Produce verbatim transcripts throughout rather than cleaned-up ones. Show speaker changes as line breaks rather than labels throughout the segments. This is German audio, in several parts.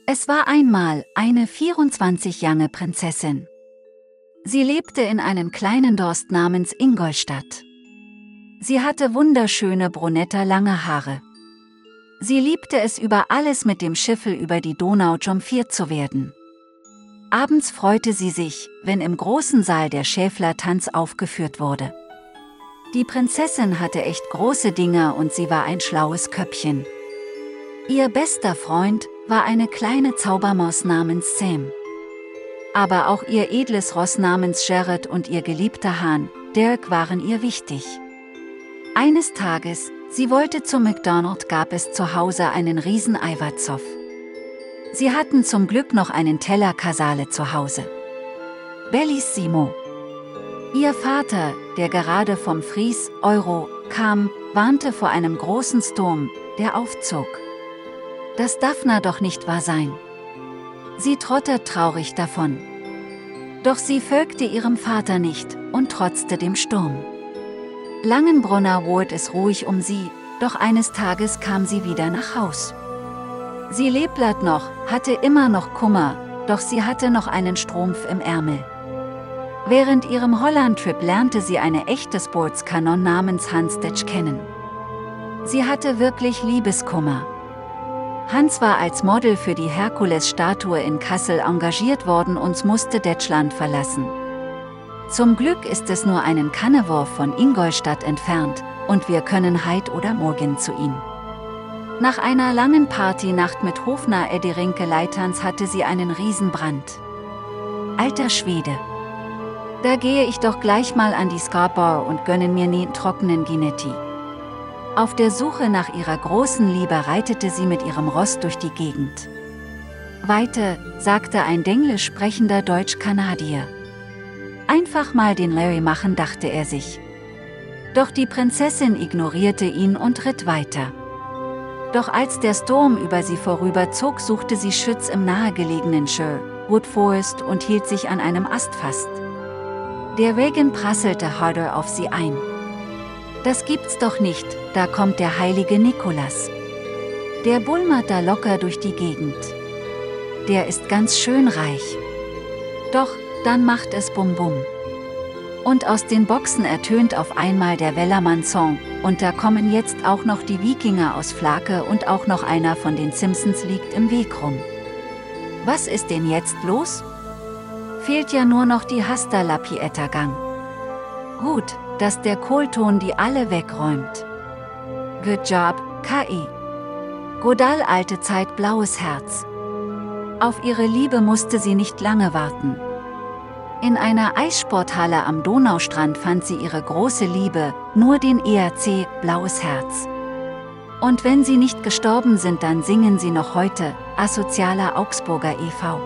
Es war einmal eine vierundzwanzig Jahre Prinzessin. Sie lebte in einem kleinen Dorf namens Ingolstadt. Sie hatte wunderschöne brunette lange Haare. Sie liebte es über alles, mit dem Schiffel über die Donau jumpiert zu werden. Abends freute sie sich, wenn im großen Saal der Schäflertanz aufgeführt wurde. Die Prinzessin hatte echt große Dinger und sie war ein schlaues Köpfchen. Ihr bester Freund war eine kleine Zaubermaus namens Sam. Aber auch ihr edles Ross namens Jared und ihr geliebter Hahn, Dirk, waren ihr wichtig. Eines Tages, sie wollte zum McDonald's, gab es zu Hause einen riesen Eiweißzoff. Sie hatten zum Glück noch einen Teller Kasale zu Hause. Bellissimo. Ihr Vater, der gerade vom Fries Euro kam, warnte vor einem großen Sturm, der aufzog. Das darf na doch nicht wahr sein. Sie trottert traurig davon. Doch sie folgte ihrem Vater nicht und trotzte dem Sturm. Langenbrunner wurde es ruhig um sie, doch eines Tages kam sie wieder nach Haus. Sie lebte noch, hatte immer noch Kummer, doch sie hatte noch einen Strumpf im Ärmel. Während ihrem Holland-Trip lernte sie eine echte Sportskanon namens Hans Detsch kennen. Sie hatte wirklich Liebeskummer. Hans war als Model für die Herkules-Statue in Kassel engagiert worden und musste Deutschland verlassen. Zum Glück ist es nur einen Kannewurf von Ingolstadt entfernt, und wir können heit oder morgen zu ihm. Nach einer langen Partynacht mit Hofner Ederinke Leiterns hatte sie einen Riesenbrand. Alter Schwede. Da gehe ich doch gleich mal an die Ska-Bar und gönne mir ne trockenen Ginetti. Auf der Suche nach ihrer großen Liebe reitete sie mit ihrem Ross durch die Gegend. Weiter, sagte ein denglisch sprechender Deutsch-Kanadier. Einfach mal den Larry machen, dachte er sich. Doch die Prinzessin ignorierte ihn und ritt weiter. Doch als der Sturm über sie vorüberzog, suchte sie Schutz im nahegelegenen Sherwood Forest und hielt sich an einem Ast fest. Der Regen prasselte harder auf sie ein. Das gibt's doch nicht, da kommt der heilige Nikolas. Der bulmert da locker durch die Gegend. Der ist ganz schön reich. Doch, dann macht es Bum Bum. Und aus den Boxen ertönt auf einmal der Wellermann-Song, und da kommen jetzt auch noch die Wikinger aus Flake und auch noch einer von den Simpsons liegt im Weg rum. Was ist denn jetzt los? Fehlt ja nur noch die Hasta-la-Pieta-Gang. Gut, dass der Kohlton die alle wegräumt. Good job, K I. Godal, alte Zeit, blaues Herz. Auf ihre Liebe musste sie nicht lange warten. In einer Eissporthalle am Donaustrand fand sie ihre große Liebe, nur den E R C, blaues Herz. Und wenn sie nicht gestorben sind, dann singen sie noch heute, Asozialer Augsburger e V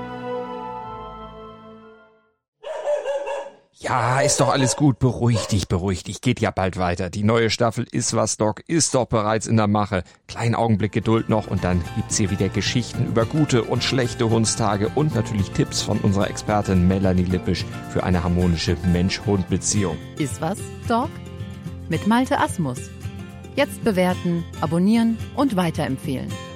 Ja, ist doch alles gut. Beruhig dich, beruhig dich. Geht ja bald weiter. Die neue Staffel Ist was, Doc ist doch bereits in der Mache. Kleinen Augenblick Geduld noch und dann gibt's hier wieder Geschichten über gute und schlechte Hundstage und natürlich Tipps von unserer Expertin Melanie Lippisch für eine harmonische Mensch-Hund-Beziehung.
Ist was, Doc? Mit Malte Asmus. Jetzt bewerten, abonnieren und weiterempfehlen.